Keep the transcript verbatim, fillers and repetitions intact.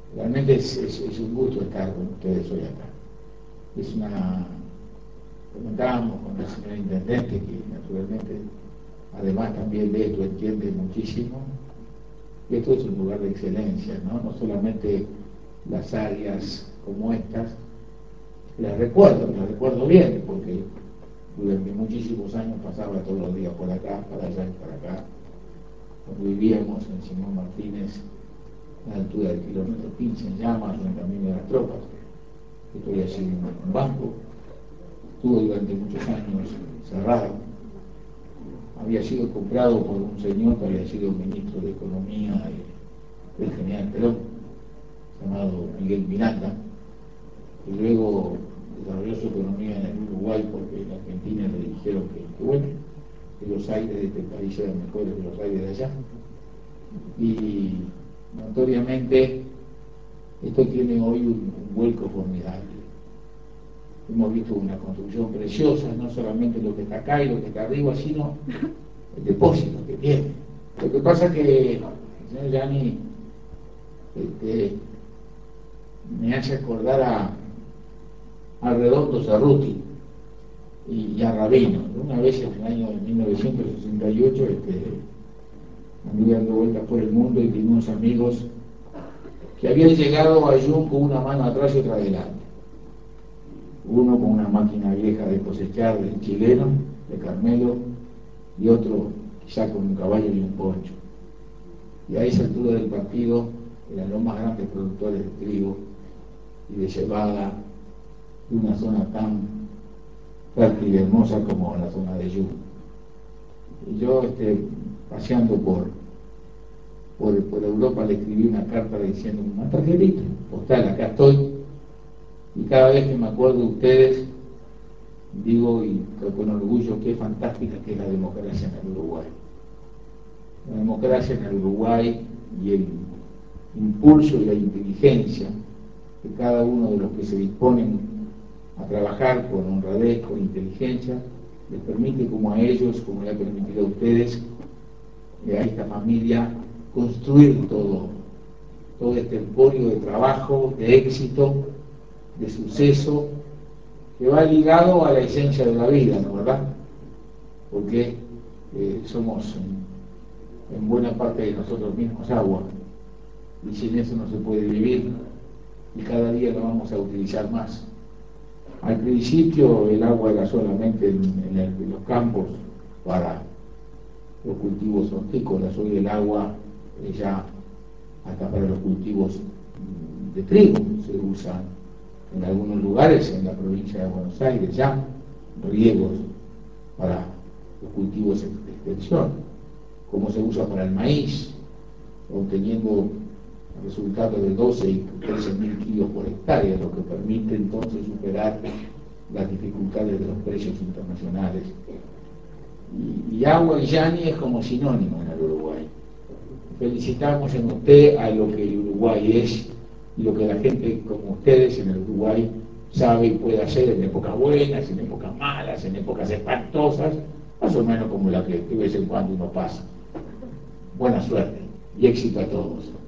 Realmente es, es, es un gusto estar con ustedes hoy acá. Es una, comentábamos con el señor intendente que naturalmente, además también de esto, entiende muchísimo que esto es un lugar de excelencia, ¿no? No solamente las áreas como estas, las recuerdo, las recuerdo bien, porque durante muchísimos años pasaba todos los días por acá, para allá y para acá, cuando vivíamos en Simón Martínez, a la altura del kilómetro quince en llamas, en el camino de las tropas. Esto había sido un banco, estuvo durante muchos años cerrado, había sido comprado por un señor que había sido ministro de Economía del general Perón, llamado Miguel Miranda, y luego desarrolló su economía en el Uruguay porque en Argentina le dijeron que, que bueno, que los aires de este país eran mejores que los aires de allá. Y notoriamente esto tiene hoy un, un vuelco formidable. Hemos visto una construcción preciosa, no solamente lo que está acá y lo que está arriba, sino el depósito que tiene. Lo que pasa es que el señor Gianni este, me hace acordar a, a Redondo Cerruti y, y a Rabino. Una vez en el año de mil novecientos sesenta y ocho este, anduve dando vueltas por el mundo y tenía unos amigos que habían llegado a Jun con una mano atrás y otra adelante. Uno con una máquina vieja de cosechar del chileno, de Carmelo, y otro quizá con un caballo y un poncho. Y a esa altura del partido eran los más grandes productores de trigo y de cebada de una zona tan fértil y hermosa como la zona de Jun. Y yo, este, paseando por, por, por Europa, le escribí una carta diciendo, una tarjetita postal, acá estoy, y cada vez que me acuerdo de ustedes, digo y con orgullo qué fantástica que es la democracia en el Uruguay. La democracia en el Uruguay y el impulso y la inteligencia de cada uno de los que se disponen a trabajar con honradez, con inteligencia, les permite como a ellos, como le ha permitido a ustedes, a esta familia, construir todo, todo este emporio de trabajo, de éxito, de suceso, que va ligado a la esencia de la vida, ¿no verdad? Porque eh, somos en, en buena parte de nosotros mismos agua, y sin eso no se puede vivir, y cada día lo vamos a utilizar más. Al principio el agua era solamente en, en, el, en los campos para los cultivos hortícolas, hoy el agua es ya hasta para los cultivos de trigo se usa en algunos lugares en la provincia de Buenos Aires, ya riegos para los cultivos de extensión, como se usa para el maíz, obteniendo resultados de doce y trece mil kilos por hectárea, lo que permite entonces superar las dificultades de los precios internacionales. Y, y agua y Gianni es como sinónimo en el Uruguay. Felicitamos en usted a lo que el Uruguay es y lo que la gente como ustedes en el Uruguay sabe y puede hacer en épocas buenas, en épocas malas, en épocas espantosas, más o menos como la que de vez en cuando uno pasa. Buena suerte y éxito a todos.